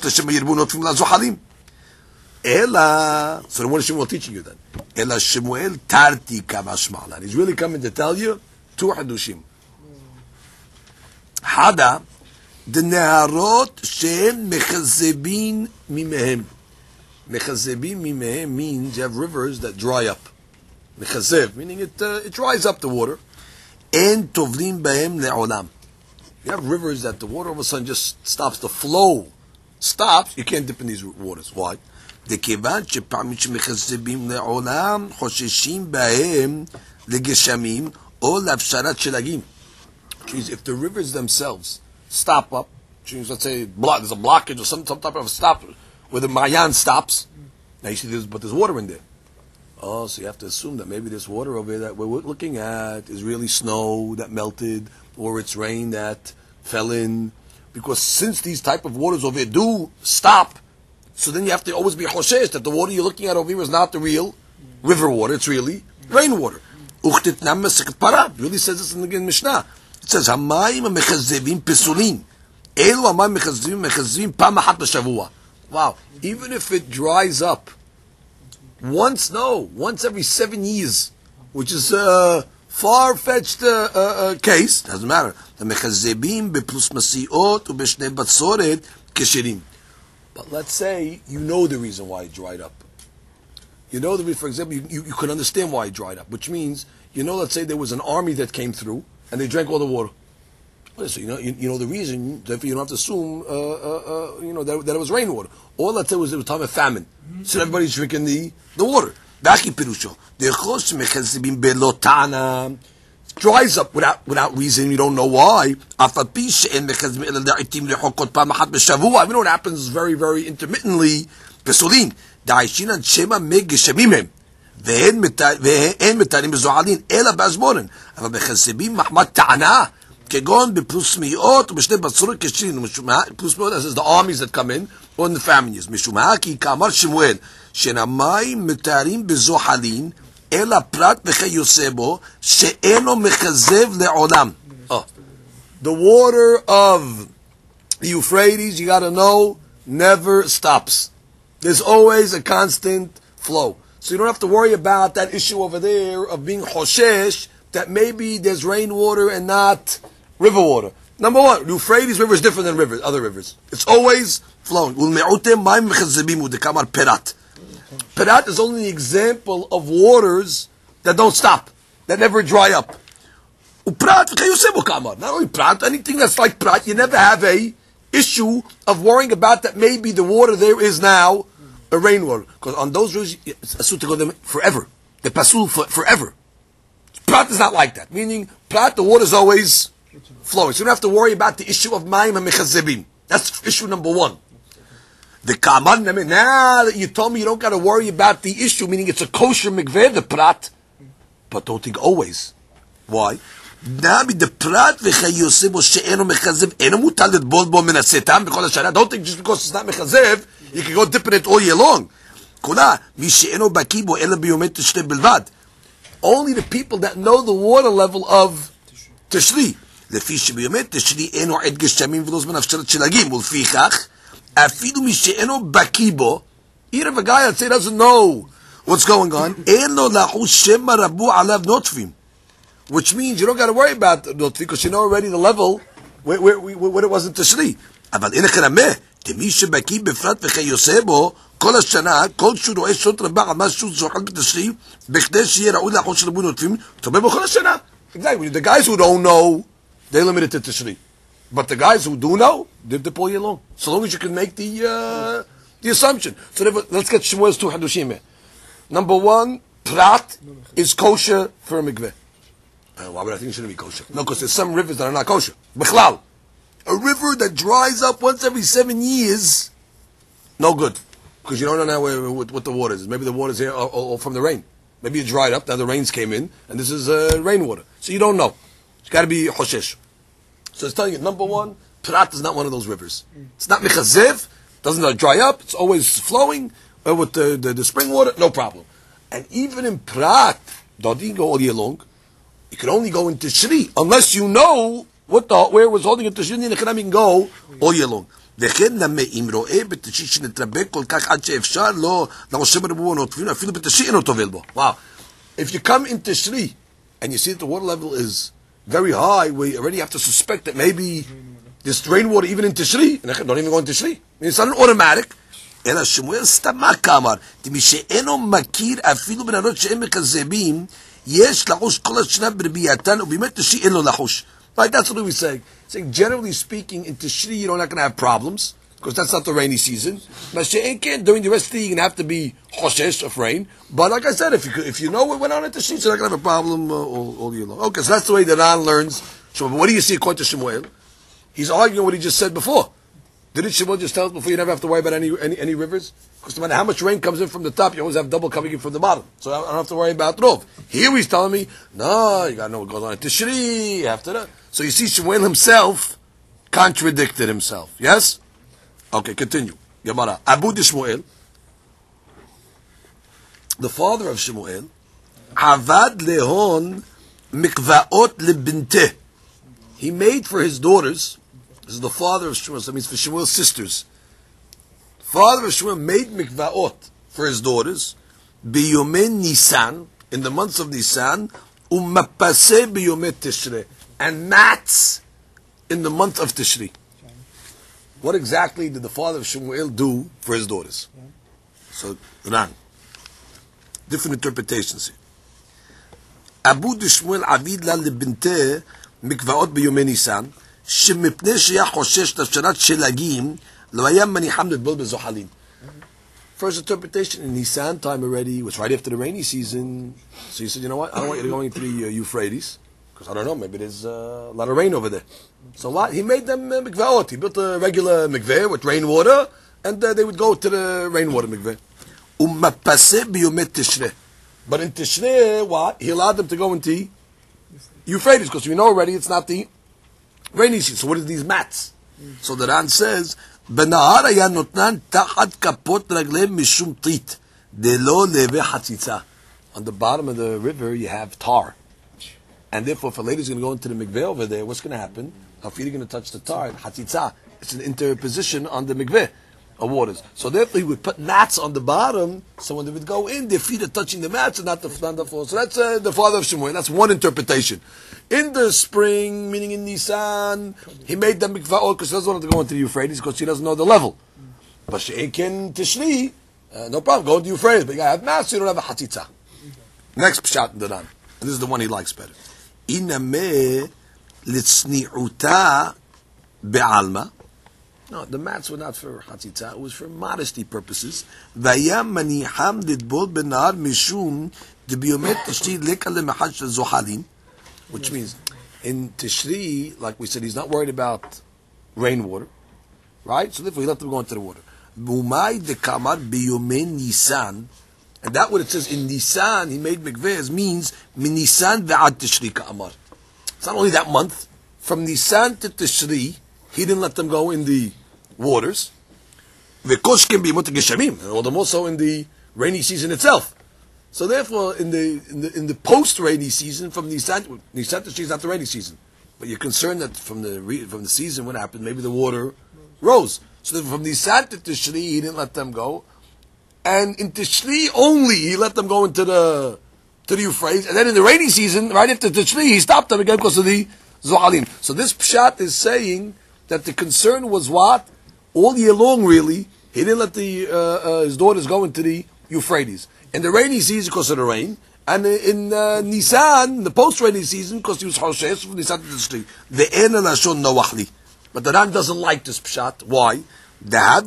[SPEAKER 2] what is Shemuel teaching you then? Ela Shemuel tarti kamashmalan. He's really coming to tell you 2 hadushim. Hada, the neharot she'en mechazebin mimehem. Mechazebin mimehem means you have rivers that dry up. Mechazev, meaning it dries up the water. En tovlim bahem le'olam. You have rivers that the water all of a sudden just stops, the flow stops, you can't dip in these waters. Why? דכיוון שפעמים שמחזבים לעולם חוששים בהם לגשמים או להפשרת שלגים. Which means if the rivers themselves stop up, which means let's say there's a blockage or some type of stop where the Ma'yan stops, now you see there's water in there. Oh, so you have to assume that maybe this water over there that we're looking at is really snow that melted, or it's rain that fell in. Because since these type of waters over here do stop, so then you have to always be hoshesh that the water you're looking at over here is not the real river water, it's really rainwater. It really says this in the Mishnah. It says, Hamayim mechazevim pesulin. Elu hamayim mechazevim pam achat b'shavua. Wow. Even if it dries up once every 7 years, which is a far-fetched case, doesn't matter. The mechazebim beplus masiot ubeshne batzoret kesherim. But let's say you know the reason why it dried up. You know the reason, for example, you can understand why it dried up, which means, let's say there was an army that came through and they drank all the water. So you know the reason, therefore you don't have to assume that it was rainwater. Or let's say it was a time of famine. So everybody's drinking the water.
[SPEAKER 3] V'aki pirusho. De'chos mechazibim be'lo ta'ana. Dries up without reason. You don't know why. We know what happens very, very intermittently. Pesulin. Da'ishinan shema megeshamimem. ואין מתארים בזועלין אלא באזמונן, אבל בחסיבים מחמת טענה, כגון בפלוס מאות ובשני בצורות כשין, פלוס מאות, this is the armies that come in, or in the families, משום מה, כי כאמר שמואל, שנמים מתארים בזוחלין, אלא פרט וכיוצא בו, שאינו מכזב לעולם. The water of the Euphrates, you gotta know, never stops. There's always a constant flow. So you don't have to worry about that issue over there of being hoshesh, that maybe there's rainwater and not river water. Number one, the Euphrates River is different than other rivers. It's always flowing. Perat is only an example of waters that don't stop, that never dry up. Not only prat, anything that's like prat, you never have a issue of worrying about that maybe the water there is now a rainwater, because on those rivers it's asur to go them forever. They're pasul forever. Prat is not like that. Meaning, prat, the water is always flowing. So you don't have to worry about the issue of mayim and mechazebim. That's issue number one. The kaman, now that you told me you don't got to worry about the issue, meaning it's a kosher mikveh, the prat, but don't think always. Why? Don't think just because it's not mechazev, you can go dip in it all year long. Only the people that know the water level of Tishri. Even if a guy that say doesn't know what's going on, which means you don't got to worry about the notfi because you know already the level where it wasn't Tishri. מי שבקיא בפרט וכיוצא בו כל השנה, כל שהוא רואה שעות רבה על משהו זוחל בתשרי, בכדי שיהיה ראוי לאחוז של ריבוי נוטפים, תאמר בכל השנה. Exactly. The guys who don't know, they're limited to Tishri. But the guys who do know, they're the all year long. So long as you can make the assumption. So let's get Shmuel's two hadushim here. Number one, prat is kosher for a mikveh. Why would I think it shouldn't be kosher? No, because there's some rivers that are not kosher. Bichlal. A river that dries up once every 7 years, no good. Because you don't know now what the water is. Maybe the water's here or from the rain. Maybe it dried up, now the rains came in, and this is rainwater. So you don't know. It's got to be hoshesh. So it's telling you, number one, Prat is not one of those rivers. It's not mechazev, doesn't dry up, it's always flowing with the spring water, no problem. And even in Prat, don't you go all year long? You can only go into Shri, unless you know where it was holding it to Shri, you can go all year long. Wow. If you come into Shri and you see that the water level is very high, we already have to suspect that maybe there's rainwater even in Tishri, and don't even go into Tishri. I mean, it's not an automatic. Right, that's what we say. Saying generally speaking, in Tishri you're not going to have problems because that's not the rainy season. During the rest of the year, you're going to have to be choshesh of rain. But like I said, if you know what went on in Tishri, you're not going to have a problem all year long. Okay, so that's the way that Ran learns. So what do you see according to Shemuel? He's arguing what he just said before. Didn't Shemuel just tell us before you never have to worry about any rivers? Because no matter how much rain comes in from the top, you always have double coming in from the bottom. So I don't have to worry about Rov. Here he's telling me, no, you got to know what goes on in Tishri after that. So you see, Shemuel himself contradicted himself. Yes? Okay, continue. Gemara. Abu de Shmuel, the father of Shemuel, Avad lehon mikvaot lebinte. He made for his daughters, this is the father of Shemuel, so that means for Shemuel's sisters. Father of Shemuel made mikvaot for his daughters, biyomen Nisan, in the months of Nisan, umapase biyomet Tishrei, and mats in the month of Tishri. What exactly did the father of Shemuel do for his daughters? So, Ran. Different interpretations here. Abu de Shmuel avid la lebinte mikvaot biyomen Nisan, שמפני שהיה חושש להפשרת שלגים, לא היה מניחם לטבול בזוחלין.
[SPEAKER 2] first interpretation in Nisan time already. It was right after the rainy season. So he said, you know what? I don't want you to go into the Euphrates. Because I don't know, maybe there's a lot of rain over there. So what? He made them mikvaot. He built a regular mikveh with rainwater, and they would go to the rainwater mikveh. But in Tishrei, what? He allowed them to go into Euphrates, because we know already it's not the rainy season. So what are these mats? So the Ran says, בנהר היה נותנן תחת כפות רגליהם משום טיט, דלא לווה חציצה. On the bottom of the river, you have tar. And therefore, if a lady's going to go into the mikveh over there, what's going to happen? Her feet are going to touch the tar. Hatzitza. It's an interposition on the mikveh of waters. So therefore, he would put mats on the bottom, so when they would go in, their feet are touching the mats and not the floor. So that's the father of Shemuel. That's one interpretation. In the spring, meaning in Nisan, he made them mikvah because he doesn't want to go into the Euphrates because he doesn't know the level. But she'ekin Tishri, no problem, go into the Euphrates. But you got to have mats, so you don't have a hatzitza. Next pshat in the Ran. And this is the one he likes better. Iname litzni'uta be'alma. No, the mats were not for hatzitza. It was for modesty purposes. Vayam maniham lidbol benar mishum debiomet tishri leka lemachad zohalim. Which means, in Tishri, like we said, he's not worried about rainwater, right? So therefore, he let them go into the water. Bumay dekamar biyomen Nisan. And that what it says in Nisan, he made mikvehs, means min Nisan ve'ad Tishri ka'amar. It's not only that month. From Nisan to Tishri, he didn't let them go in the waters. Ve'koshkem b'yemot geshamim, and all the more so in the rainy season itself. So therefore, in the post rainy season, from Nisan to Tishri is not the rainy season, but you're concerned that from the season what happened, maybe the water rose. So therefore, from Nisan to Tishri, he didn't let them go. And in Tishri only, he let them go into the Euphrates. And then in the rainy season, right after Tishri, he stopped them again because of the Zohalim. So this pshat is saying that the concern was what? All year long, really, he didn't let his daughters go into the Euphrates. In the rainy season, because of the rain. And in Nisan, the post-rainy season, because he was Hoshes, from Nisan to Tishri. Ve'ena lashon noachli. But the Ran doesn't like this pshat. Why? He should have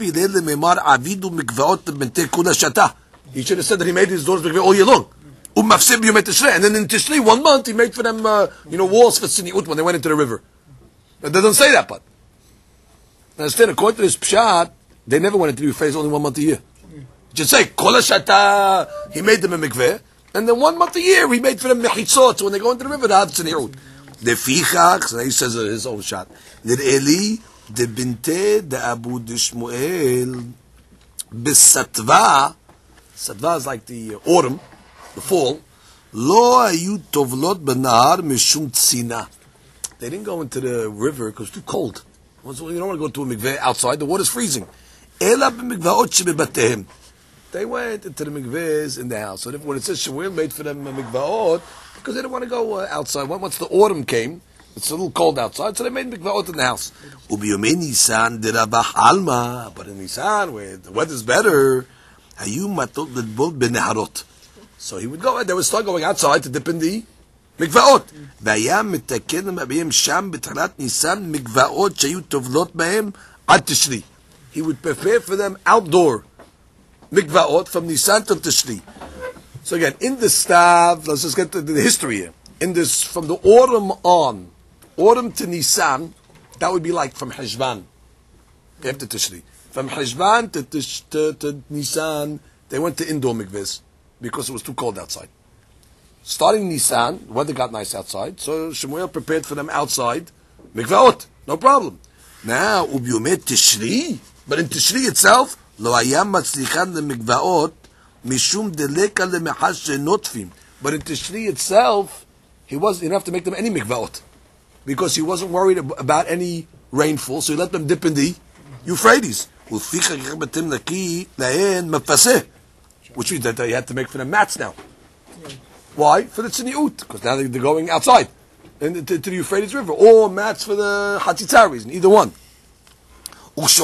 [SPEAKER 2] said that he made his daughters mikveh all year long. And then in Tishri, 1 month, he made for them, walls for Tzniut when they went into the river. It doesn't say that, but. Instead, according to this pshat, they never went into the Euphrates only 1 month a year. Just say, Kol HaShata, he made them a mikveh, and then 1 month a year, he made for them mechitzot, so when they go into the river, they have Tzniut. The Fichach, so he says his own pshat. Eli, the binte de Abu Dishmuel besatva. Satva is like the autumn, the fall. Lo ayu tovlot benahar mishum tzina. They didn't go into the river because it's too cold. You don't want to go to a mikveh outside. The water's freezing. Ela b'mikvaot shebebatehem. They went into the mikvehs in the house. So when it says Shemuel made for them mikvaot, because they didn't want to go outside. Once the autumn came, it's a little cold outside, so they made mikvaot in the house. Ubiyomei Nisan derabach alma, but in Nisan, where the weather's better, hayu matot lidbol beneharot. So he would go, and they would start going outside to dip in the mikvaot. Vayam mitaken mabiyim sham b'tchilat Nisan mikvaot shayu tovlot bahem ad Tishri. He would prepare for them outdoor mikvaot from Nisan to Tishri. So again, in the stav, let's just get to the history here. In this, from the autumn on, autumn to Nisan, that would be like from Heshvan, after Tishri. From Heshvan to Nisan, they went to indoor mikvahs because it was too cold outside. Starting Nisan, the weather got nice outside, so Shemuel prepared for them outside mikvaot, no problem. Now, Ubiyumet Tishri, but in Tishri itself, Lo hayam matzlichan lemikvaot mishum deleka lemechash notfim. But in Tishri itself, he didn't have to make them any mikvaot, because he wasn't worried about any rainfall, so he let them dip in the Euphrates. Which means that they had to make for them mats now. Why? For the tzniut, because now they're going outside to the Euphrates River, or mats for the hatzitza reason, either one. Once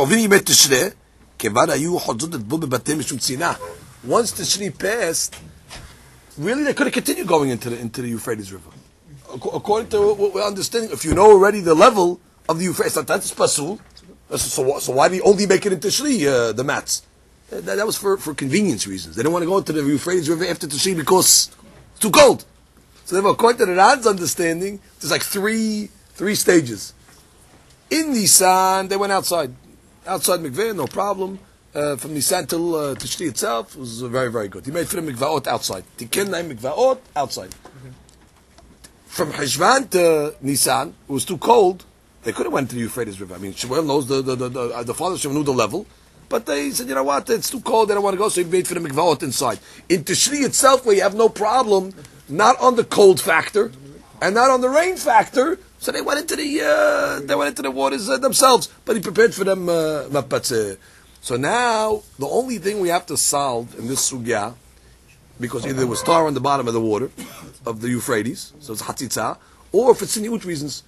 [SPEAKER 2] Tishri passed, really they could have continued going into the Euphrates River. According to what we're understanding, if you know already the level of the Euphrates, that's pasul. So why do you only make it in Tishri, the mats?
[SPEAKER 3] That was for convenience reasons. They didn't want to go into the Euphrates River after Tishri because it's too cold. So therefore, according to the Ran's understanding, there's like three stages. In Nisan, they went outside mikveh, no problem. From Nisan till Tishri itself was very, very good. He made for the mikvaot outside. Tiken naim mikvaot outside. From Heshvan to Nisan, it was too cold. They could have went to the Euphrates River. I mean, Shemuel knows the father Shemuel knew the level, but they said, you know what, it's too cold. They don't want to go, so he made for the mikvaot inside. In Tishri itself, where you have no problem, not on the cold factor and not on the rain factor, so they went into the waters themselves. But he prepared for them mapatzeh. So now the only thing we have to solve in this sugya, because either there was tar on the bottom of the water of the Euphrates, so it's hatzitza, or if it's tzniut reasons.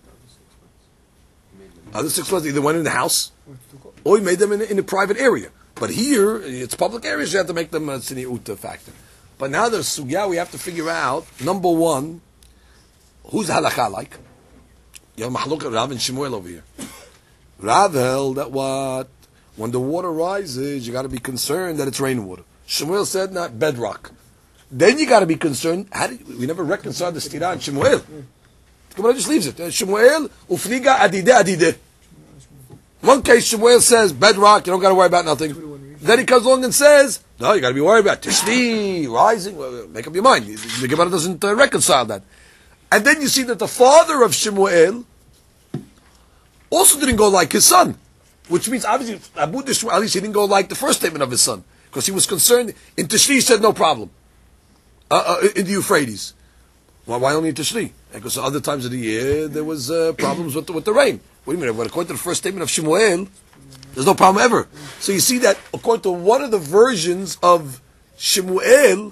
[SPEAKER 3] Other 6 ones either went in the house, or he made them in a private area. But here, it's public areas, you have to make them a tzniut factor. But now the sugya, we have to figure out, number one, who's halakha like? You have Mahluk Rav and Shemuel over here. Rav held that what? When the water rises, you got to be concerned that it's rainwater. Shemuel said, not bedrock. Then you got to be concerned. We never reconciled the stira and Shemuel. The Gemara just leaves it. Shemuel, ufniga adide. One case, Shemuel says bedrock. You don't got to worry about nothing. Then he comes along and says, no, you got to be worried about Tishri rising. Well, make up your mind. The Gemara doesn't reconcile that. And then you see that the father of Shemuel also didn't go like his son. Which means, obviously, Abu Dishwa, at least he didn't go like the first statement of his son. Because he was concerned. In Tishri, he said no problem. In the Euphrates. Well, why only in Tishri? Because other times of the year, there was problems with the rain. What do you mean? Well, according to the first statement of Shemuel, there's no problem ever. So you see that, according to one of the versions of Shemuel,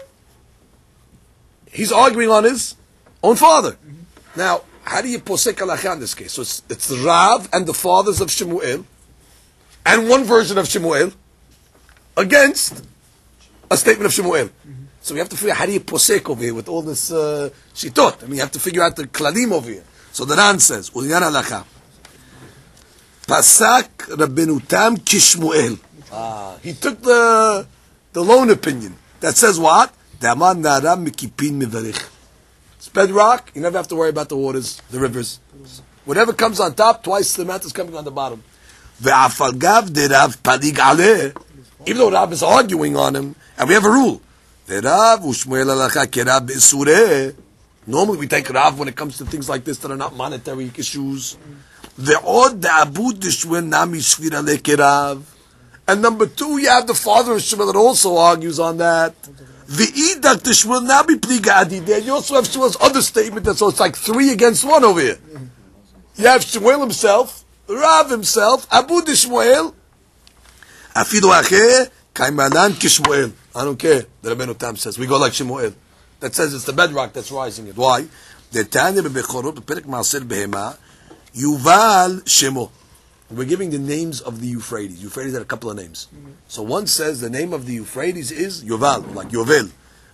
[SPEAKER 3] he's arguing on his own father. Now, how do you posek halakha in this case? So it's Rav and the fathers of Shemuel, and one version of Shemuel, against a statement of Shemuel. So we have to figure out how do you posek over here with all this shitot. I mean, you have to figure out the klalim over here. So the Ran says, Ulyan halakha, Pasak Rabbeinu Tam Kishmuel. He took the lone opinion that says what? Daman naram mikipin mivarich. It's bedrock. You never have to worry about the waters, the rivers. Whatever comes on top, twice the amount is coming on the bottom. Ve'afal gav de Rav palig aleh. Even though Rav is arguing on him, and we have a rule. Ve'Rav u'Shmuel halakha kerav be'sureh. Normally we take Rav when it comes to things like this that are not monetary issues. Ve'od de'abud de'Shmuel nami shvir aleh kerav. And number two, you have the father of Shmuel that also argues on that. V'idak Shmuel nabi pliga adideh. And you also have Shmuel's other statement that so it's like 3 against 1 over here. You have Shmuel himself, Rav himself, Abu Shmuel, Afidu acheh kaimalan kishmuel. I don't care. The Rabbeinu Tam says we go like Shmuel. That says it's the bedrock that's rising it. Why? The Tanya bebechorot beperek maaser behema Yuval Shemo. We're giving the names of the Euphrates. Euphrates had a couple of names. So one says the name of the Euphrates is Yuval, like Yovel.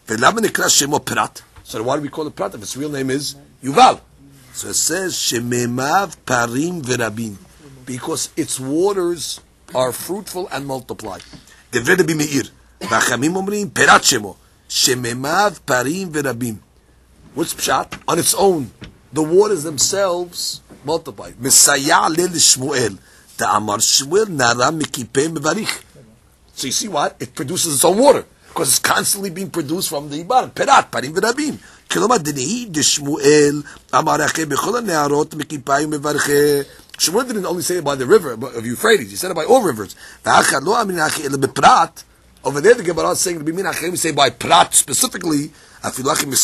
[SPEAKER 3] So why do we call it Prat if its real name is Yuval? So it says Shememav Parim Verabim, because its waters are fruitful and multiply. What's Pshat? On its own, the waters themselves multiply. So you see what? It produces its own water. Because it's constantly being produced from the bottom. Perat, parim v'rabim. Shmuel didn't only say it by the river of Euphrates. He said it by all rivers. Over there the Gemara is saying, we say by Prat specifically, if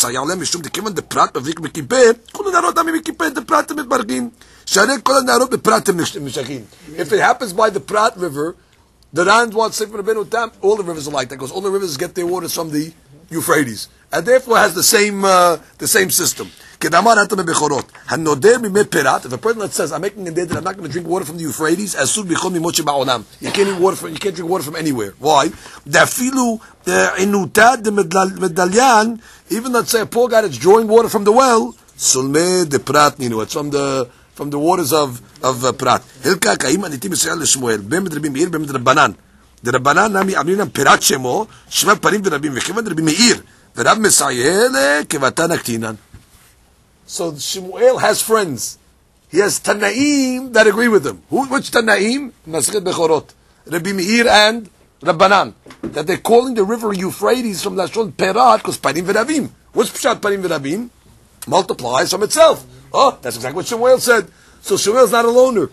[SPEAKER 3] it happens by the Prat River, the Ran wants to say from Rabbeinu Tam, all the rivers are like that, because all the rivers get their waters from the Euphrates, and therefore has the same system. If a person that says, I'm making a day that I'm not going to drink water from the Euphrates, you can't drink water from anywhere. Why? Even let's say a poor guy that's drawing water from the well, it's from the waters of Prat. דרבנן נמי אמרינן פירת שמו, שמע פנים ורבים, וכיוון רבי מאיר, ורב מסייע כבתנא קטינן.
[SPEAKER 2] So Shmuel has friends. He has Tanaim that agree with him. Which Tanaim? Masechet Bechorot. Rabbi Meir and Rabbanan. That they're calling the river Euphrates from Lashon Perat because Parim V'Ravim. What's Pshat Parim V'Ravim? Multiplies from itself. Oh, that's exactly what Shmuel said. So Shmuel's not a loner.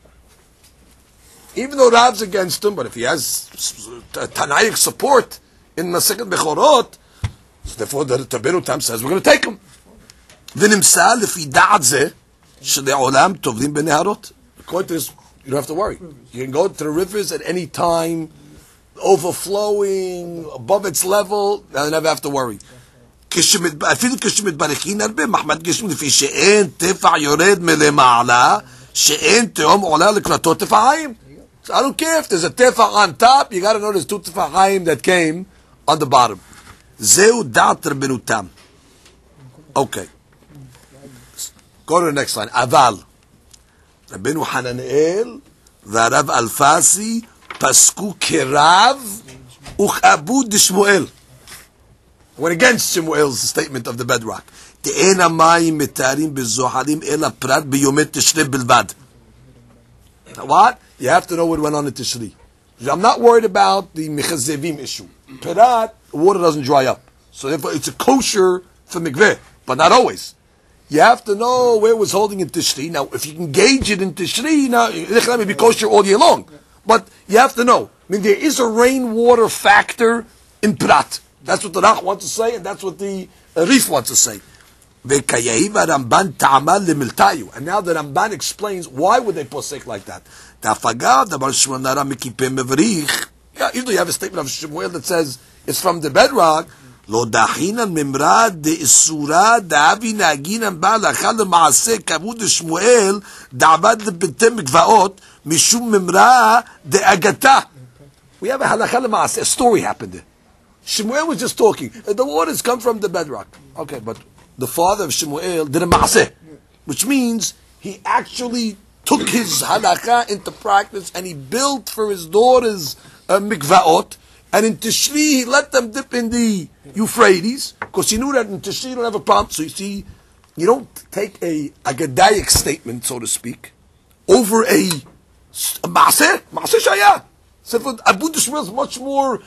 [SPEAKER 2] Even though Rav's against him, but if he has Tanaic support in Masechet Bechorot, so therefore the Tabenu Tam says we're going to take him.
[SPEAKER 3] ונמסר לפי דעת זה שלעולם טובלים בנהרות.
[SPEAKER 2] According to this, you don't have to worry. You can go to the rivers at any time, overflowing, above its level, and you never have to worry.
[SPEAKER 3] אפילו כשמתברכין הרבה, מחמד גשם לפי שאין טפח יורד מלמעלה, שאין תהום עולה לקראתו טפחיים.
[SPEAKER 2] So I don't care if there's a tefah on top, you got to know there's two tefahim that came on the bottom.
[SPEAKER 3] זהו דעת רבנותם.
[SPEAKER 2] Okay. Go to the next line. Aval.
[SPEAKER 3] רבנו חננאל והרב אלפסי פסקו כרב וכאבוד דשמואל.
[SPEAKER 2] Went against Shmuel's statement of the bedrock.
[SPEAKER 3] תאין המים מתארים בזוחלים אלא פרט ביומי תשרי בלבד.
[SPEAKER 2] What? You have to know what went on in Tishri. I'm not worried about the Mechazevim issue. Perat, water doesn't dry up. So therefore it's a kosher for mikveh, but not always. You have to know where it was holding in Tishri. Now, if you can gauge it in Tishri, now it may be kosher all year long. But you have to know. I mean, there is a rainwater factor in Prat. That's what the Rach wants to say, and that's what the Rif wants to say. And now the Ramban explains why would they posek like that. Yeah, usually you have a statement of Shmuel that says it's from the bedrock.
[SPEAKER 3] לא דחינן ממרא דאסורה דאבי נהגינן בה הלכה למעשה כבוד שמואל דעבד לבתי מקוואות משום ממרא דאגתה.
[SPEAKER 2] We have a halakha l'maaseh. A story happened there. Shmuel was just talking. The waters come from the bedrock. Okay, but the father of Shmuel did a maaseh, which means he actually took his halakha into practice and he built for his daughters mikvaot. And in Tishri, he let them dip in the Euphrates, because he knew that in Tishri you don't have a problem. So you see, you don't take a Agadaic statement, so to speak, over a Maaseh Shaya. So Abu Shmuel is much more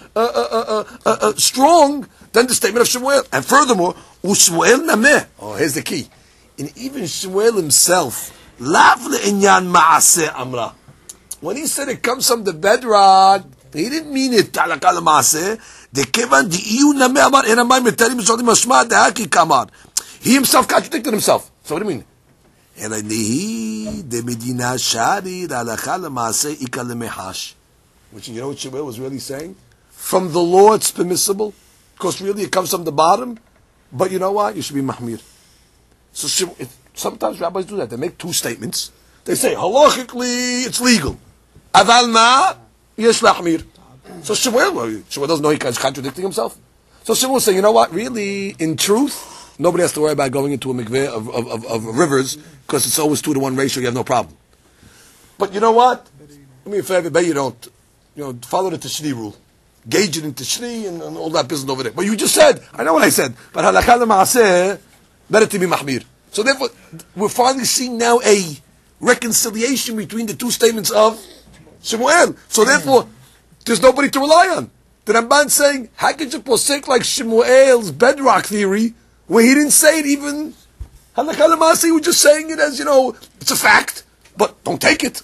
[SPEAKER 2] strong than the statement of Shmuel. And furthermore, Ushmuel Nameh. Oh, here's the key. And even Shmuel himself, Lav le'inyan Maaseh Amra. When he said it comes from the bedrock, he didn't mean it talaka l'maaseh. Dekevan di'iyu nameh amar en hamayim metarim b'shodim mashma dehaki kamar. He himself contradicted himself. So what do you mean?
[SPEAKER 3] אלא נהי דמדינה שרי להלכה למעשה איקה למחש.
[SPEAKER 2] Which, you know what Shmuel was really saying? From the law it's permissible, because really it comes from the bottom, but you know what? You should be mahmir. So sometimes rabbis do that. They make two statements. They say, halachically it's legal. Aval ma? Yesh lahmir. So Shmuel doesn't know he's contradicting himself. So Shmuel was saying, you know what? Really, in truth, nobody has to worry about going into a mikveh of rivers, because it's always 2-to-1 ratio, you have no problem. But you know what? I mean, for everybody, you don't, follow the Tishri rule. Gauge it in Tishri and all that business over there. But you just said, I know what I said, but halakha l'maaseh, better to be mahmir. So therefore, we're finally seeing now a reconciliation between the two statements of Shmuel. So therefore, there's nobody to rely on. The Ramban saying, how could you posek like Shmuel's bedrock theory, where he didn't say it even halakha l'maaseh, he was just saying it as, it's a fact, but don't take it.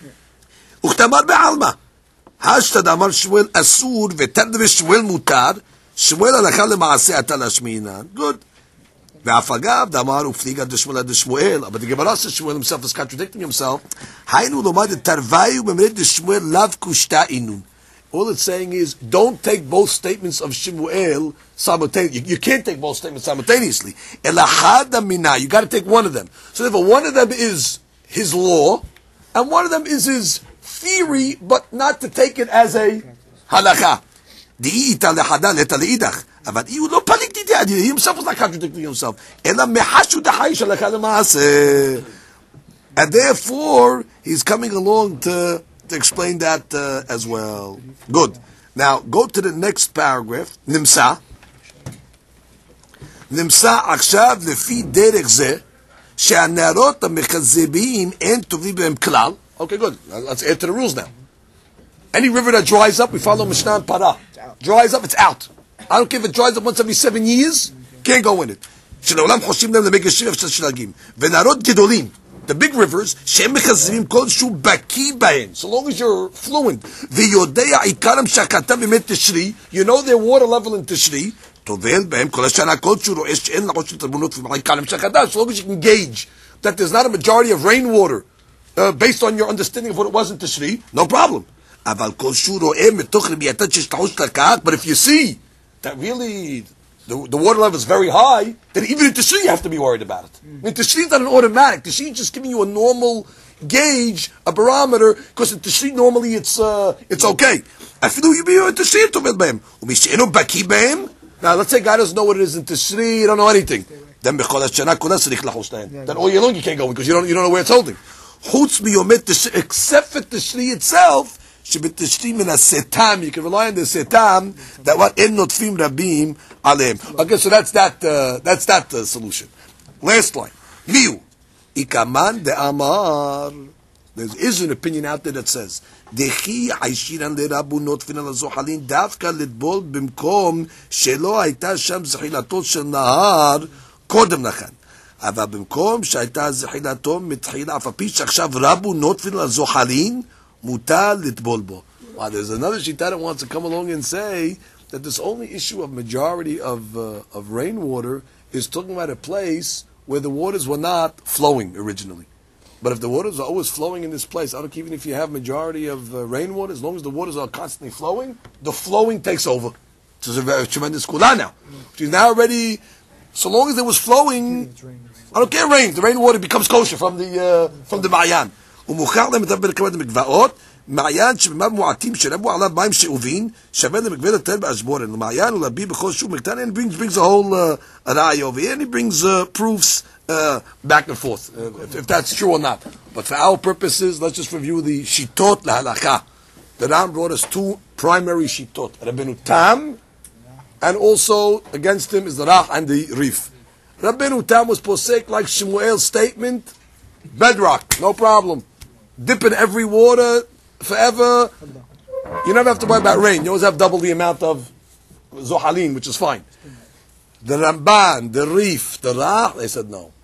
[SPEAKER 3] וכתמר בעלמא, השתד אמר שמואל אסור ותרדו שמואל מותר, שמואל הלכה למעשה אתה להשמינן, good. ואף אגב, דאמר ופליגה דשמואל דשמואל, but the Gemara says Shmuel himself is contradicting himself, היינו לומד את תרוויו במרד דשמואל לאו קושטה אינון. All it's saying is, don't take both statements of Shmuel simultaneously. You can't take both statements simultaneously. Elahada mina, you got to take one of them. So therefore, one of them is his law, and one of them is his theory, but not to take it as a halakha. He himself was not contradicting himself. And therefore, he's coming along to to explain that as well. Good. Now, go to the next paragraph. Nimsa. נמצא עכשיו לפי דרך זה שהנערות המכזבים אין טובים בהם כלל. Okay, good. Let's add to the rules now. Any river that dries up, we follow Mishnah and Parah. Dries up, it's out. I don't care if it dries up once every 7 years, can't go in it. שלעולם חושבים להם למי גשיר אפשר שלגים. ונערות גדולים, the big rivers, שהם מכזבים כל שהוא בקיא בהן, so long as you're fluent, ויודע עיקר המשקתם באמת תשרי, you know their water level in תשרי, טובל בהם כל השנה כל שהוא רואה שאין לחוש של תרבונות ועיקר המשקתם, so long as you can gauge that there's not a majority of rainwater based on your understanding of what it was in תשרי, no problem. אבל כל שהוא רואה מתוך רבייתן שיש לחוש לקח, but if you see that really the water level is very high, then even in Tishri you have to be worried about it. I mean, Tishri is not an automatic. Tishri is just giving you a normal gauge, a barometer, because in Tishri normally it's okay. Now let's say God doesn't know what it is in Tishri, you don't know anything. Then all year long you can't go in because you don't know where it's holding. Except for Tishri itself, you can rely on the setam that what en notfim rabim aleim. Okay, so that's that solution. Last line. Miu ikaman de amar. There is an opinion out there that says dechi aishiran lerabu notfin al zohalin davka litbol bimkom shelo hayta sham zechilatot shel nahar kodem lachan. אבל במקום שהייתה זחילתו מתחילה, אף על פי שעכשיו רבו נוטפין על זוחלין, mutal litbol bo. Wow, there's another shita that wants to come along and say that this only issue of majority of rainwater is talking about a place where the waters were not flowing originally. But if the waters are always flowing in this place, I don't care even if you have majority of rainwater, as long as the waters are constantly flowing, the flowing takes over. Which is a very tremendous kula now. Which is now already, so long as it was flowing, I don't care rain, the rainwater becomes kosher from the Ma'ayan. ומוכר להם את ברכבת המקוואות, מעיין שבמיו מועטים שנבו עליו מים שאובין, שווה למקווה לטל באשבורן. למעיין ולבי בכל שוב מקטן, and brings a whole ראי over here, and he brings proofs back and forth, if that's true or not. But for our purposes, let's just review the shitot lahalakha. The Ram brought us two primary shitot, Rabbeinu Tam, and also against him is the Rach and the Rif. Rabbeinu Tam was posek like Shmuel's statement, bedrock, no problem. Dip in every water forever. You never have to worry about rain. You always have double the amount of zohalin, which is fine. The Ramban, the Rif, the Rach, they said no.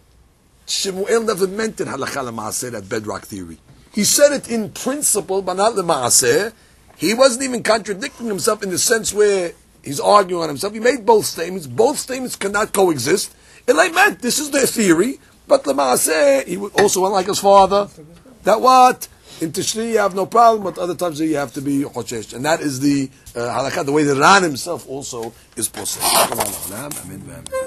[SPEAKER 3] Shmuel never meant it halakha l'maaseh, that bedrock theory. He said it in principle, but not l'maaseh. He wasn't even contradicting himself in the sense where he's arguing on himself. He made both statements. Both statements cannot coexist. It like meant this is their theory, but l'maaseh, he also went like his father. That what? In Tishri you have no problem, but other times you have to be choshesh. And that is the halakha, the way the Ran himself also is posek.